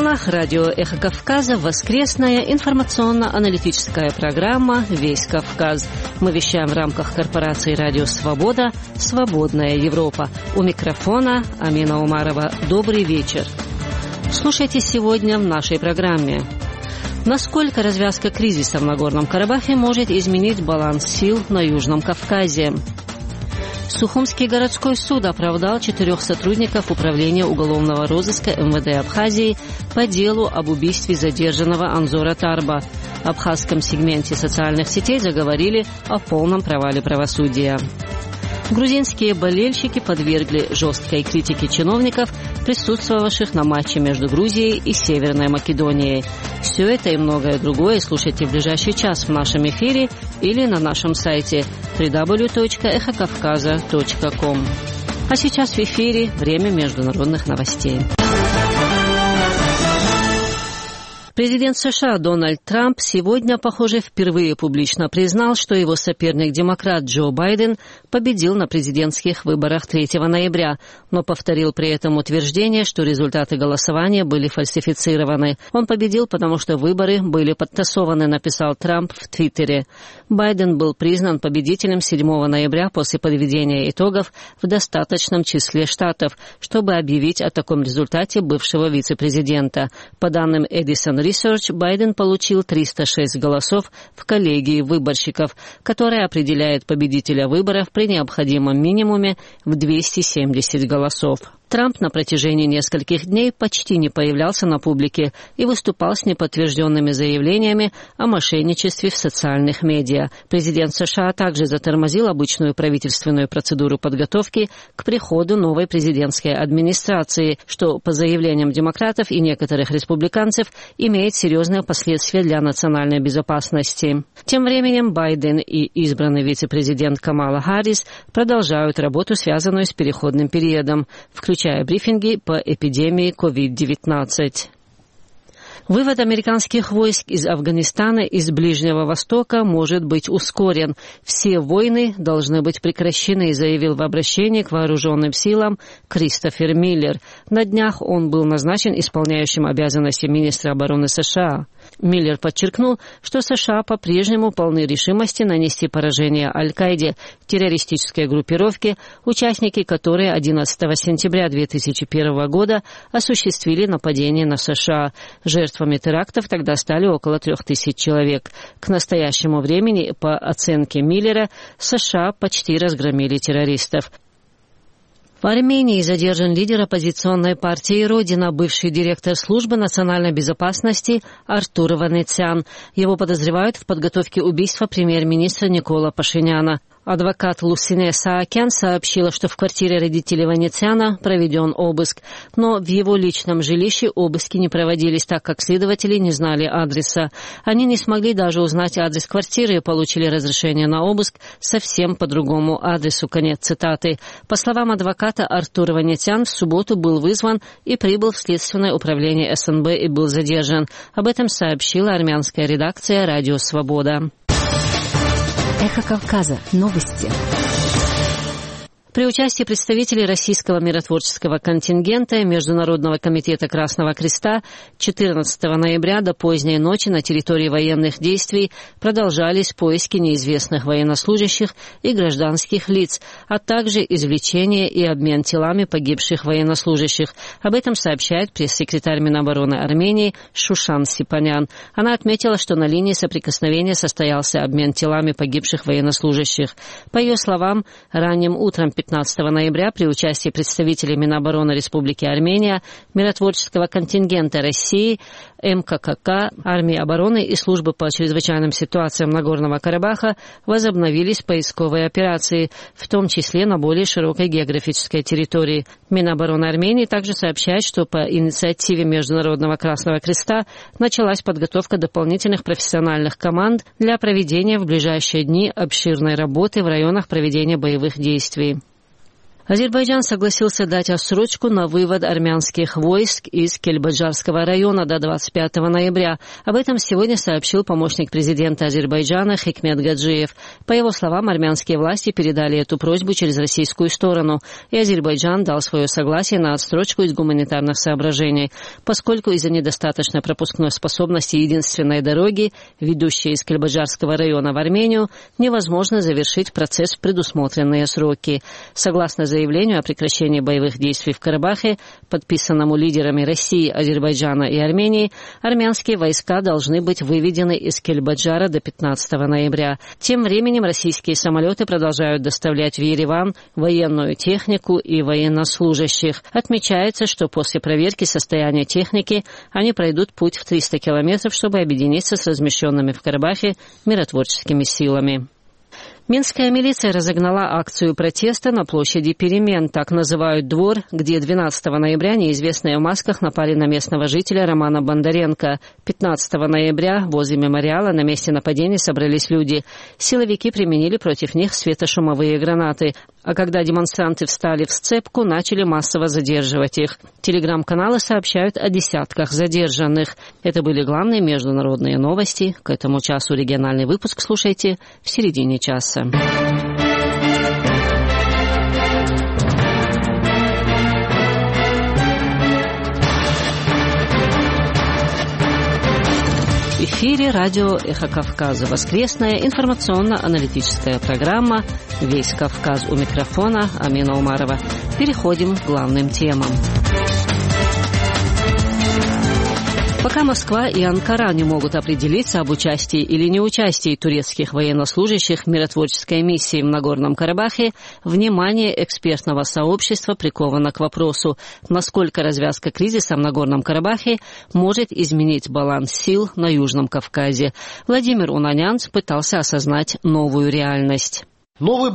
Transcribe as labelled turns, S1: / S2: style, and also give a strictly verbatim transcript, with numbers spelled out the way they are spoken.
S1: волнах радио «Эхо Кавказа» воскресная информационно-аналитическая программа «Весь Кавказ». Мы вещаем в рамках корпорации «Радио Свобода» «Свободная Европа». У микрофона Амина Умарова. Добрый вечер. Слушайте сегодня в нашей программе. Насколько развязка кризиса в Нагорном Карабахе может изменить баланс сил на Южном Кавказе? Сухумский городской суд оправдал четырех сотрудников Управления уголовного розыска эм вэ дэ Абхазии по делу об убийстве задержанного Анзора Тарба. В абхазском сегменте социальных сетей заговорили о полном провале правосудия. Грузинские болельщики подвергли жесткой критике чиновников, присутствовавших на матче между Грузией и Северной Македонией. Все это и многое другое слушайте в ближайший час в нашем эфире или на нашем сайте дабл ю дабл ю дабл ю точка эхо кавказа точка ком. А сейчас в эфире время международных новостей. Президент США Дональд Трамп сегодня, похоже, впервые публично признал, что его соперник-демократ Джо Байден победил на президентских выборах третьего ноября, но повторил при этом утверждение, что результаты голосования были фальсифицированы. Он победил, потому что выборы были подтасованы, написал Трамп в Твиттере. Байден был признан победителем седьмого ноября после подведения итогов в достаточном числе штатов, чтобы объявить о таком результате бывшего вице-президента. По данным Edison Research, Байден получил триста шесть голосов в коллегии выборщиков, которая определяет победителя выборов при необходимом минимуме в двести семьдесят голосов. Трамп на протяжении нескольких дней почти не появлялся на публике и выступал с неподтвержденными заявлениями о мошенничестве в социальных медиа. Президент США также затормозил обычную правительственную процедуру подготовки к приходу новой президентской администрации, что, по заявлениям демократов и некоторых республиканцев, имеет серьезные последствия для национальной безопасности. Тем временем Байден и избранный вице-президент Камала Харрис продолжают работу, связанную с переходным периодом, включая брифинги по эпидемии ковид девятнадцать. Вывод американских войск из Афганистана и из Ближнего Востока может быть ускорен. Все войны должны быть прекращены, заявил в обращении к вооруженным силам Кристофер Миллер. На днях он был назначен исполняющим обязанности министра обороны США. Миллер подчеркнул, что США по-прежнему полны решимости нанести поражение Аль-Каиде, террористической группировке, участники которой одиннадцатого сентября две тысячи первого года осуществили нападение на США. Жертвами терактов тогда стали около трех тысяч человек. К настоящему времени, по оценке Миллера, США почти разгромили террористов. В Армении задержан лидер оппозиционной партии «Родина», бывший директор службы национальной безопасности Артур Ванесян. Его подозревают в подготовке убийства премьер-министра Никола Пашиняна. Адвокат Лусине Саакян сообщила, что в квартире родителей Ванесяна проведен обыск, но в его личном жилище обыски не проводились, так как следователи не знали адреса. Они не смогли даже узнать адрес квартиры и получили разрешение на обыск совсем по другому адресу. Конец цитаты. По словам адвоката, Артур Ванесян в субботу был вызван и прибыл в следственное управление эс эн бэ и был задержан. Об этом сообщила армянская редакция «Радио Свобода».
S2: Эхо Кавказа. Новости.
S1: При участии представителей российского миротворческого контингента Международного комитета Красного Креста четырнадцатого ноября до поздней ночи на территории военных действий продолжались поиски неизвестных военнослужащих и гражданских лиц, а также извлечение и обмен телами погибших военнослужащих. Об этом сообщает пресс-секретарь Минобороны Армении Шушан Сипанян. Она отметила, что на линии соприкосновения состоялся обмен телами погибших военнослужащих. По ее словам, ранним утром пятнадцатого ноября при участии представителей Минобороны Республики Армения, миротворческого контингента России, эм ка ка ка, Армии обороны и Службы по чрезвычайным ситуациям Нагорного Карабаха возобновились поисковые операции, в том числе на более широкой географической территории. Минобороны Армении также сообщает, что по инициативе Международного Красного Креста началась подготовка дополнительных профессиональных команд для проведения в ближайшие дни обширной работы в районах проведения боевых действий. Азербайджан согласился дать отсрочку на вывод армянских войск из Кельбаджарского района до двадцать пятого ноября. Об этом сегодня сообщил помощник президента Азербайджана Хикмет Гаджиев. По его словам, армянские власти передали эту просьбу через российскую сторону, и Азербайджан дал свое согласие на отсрочку из гуманитарных соображений, поскольку из-за недостаточной пропускной способности единственной дороги, ведущей из Кельбаджарского района в Армению, невозможно завершить процесс в предусмотренные сроки. Согласно заявлению о прекращении боевых действий в Карабахе, подписанному лидерами России, Азербайджана и Армении, армянские войска должны быть выведены из Кельбаджара до пятнадцатого ноября. Тем временем российские самолеты продолжают доставлять в Ереван военную технику и военнослужащих. Отмечается, что после проверки состояния техники они пройдут путь в триста километров, чтобы объединиться с размещенными в Карабахе миротворческими силами. Минская милиция разогнала акцию протеста на площади Перемен, так называют двор, где двенадцатого ноября неизвестные в масках напали на местного жителя Романа Бондаренко. пятнадцатого ноября возле мемориала на месте нападения собрались люди. Силовики применили против них светошумовые гранаты, а когда демонстранты встали в сцепку, начали массово задерживать их. Телеграм-каналы сообщают о десятках задержанных. Это были главные международные новости. К этому часу региональный выпуск слушайте в середине часа. В эфире радио «Эхо Кавказа». Воскресная информационно-аналитическая программа «Весь Кавказ» у микрофона Амина Умарова. Переходим к главным темам. Пока Москва и Анкара не могут определиться об участии или неучастии турецких военнослужащих в миротворческой миссии в Нагорном Карабахе, внимание экспертного сообщества приковано к вопросу, насколько развязка кризиса в Нагорном Карабахе может изменить баланс сил на Южном Кавказе. Владимир Унанянц пытался осознать новую реальность.
S3: Новый